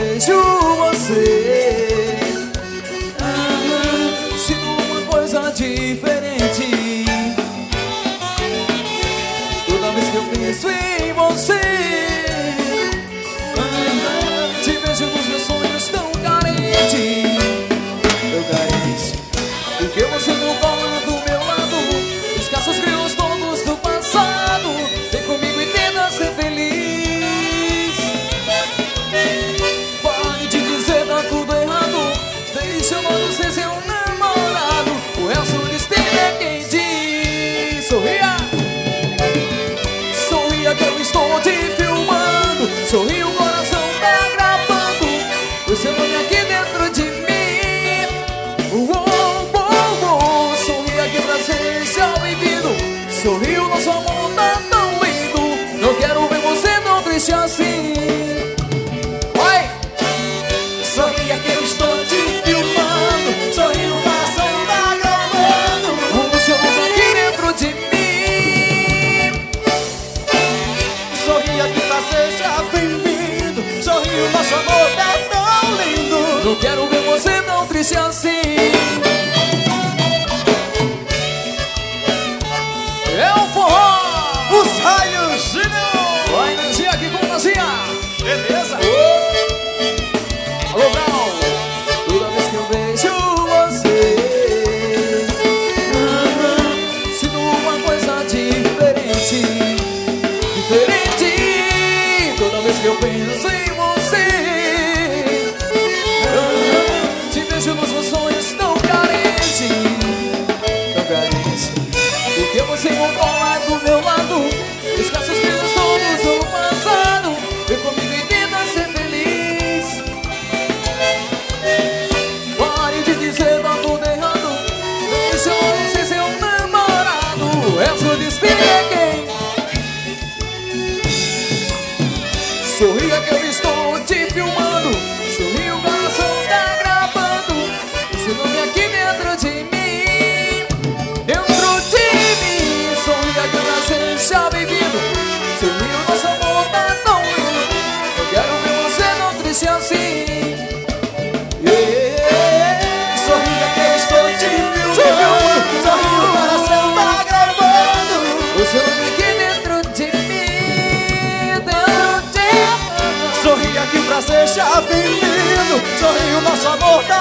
vejo você, sinto uma coisa diferente. Toda vez que eu penso em você, te vejo nos meus sonhos tão carente. Eu carente, porque você não cola do meu lado. Esquece os grilos todos do passado. Vem comigo e tenta ser feliz. Pare de dizer tá tudo errado. Deixa eu não ser seu namorado. O resto do destino é quem diz. Sorria, sorria que eu estou te filmando. Sorria, o coração tá gravando o seu nome aqui dentro de mim. Sorria que pra ser seja bem-vindo. Sorria, o nosso amor tá tão lindo. Não quero ver você tão triste assim. Oi! Sorria que eu estou te filmando. Sorria, o coração tá gravando o seu nome aqui dentro de mim. Sorria que pra seja bem-vindo. Sorria, o nosso amor tá tão lindo. Não quero ver você tão triste assim. É o forró! Os Raios Júnior! Vai, Nanzinha, aqui com Nanzinha! Beleza? Alô, Brau! Toda vez que eu vejo você, sinto uma coisa diferente. Diferente! Toda vez que eu penso em você, te vejo nos meus sonhos tão carente. Tão carente. Porque você não cola do meu lado. Esquece os brilhos todos do passado. Vem comigo e tenta ser feliz. Pare de dizer tá tudo errado. Deixa eu não ser seu namorado. O resto do destino é quem. Sorria que eu estou te filmando. Sorria, o coração tá gravando o seu nome aqui dentro de mim. Sorria que pra seja bem-vindo. Sorria, o nosso amor tá tão lindo. Eu quero ver você não triste assim. Sorria que eu estou te filmando. Sorria, o coração tá gravando o seu nome aqui dentro de mim. Dentro de mim. Sorria que pra seja bem-vindo. Sorria, o nosso amor tá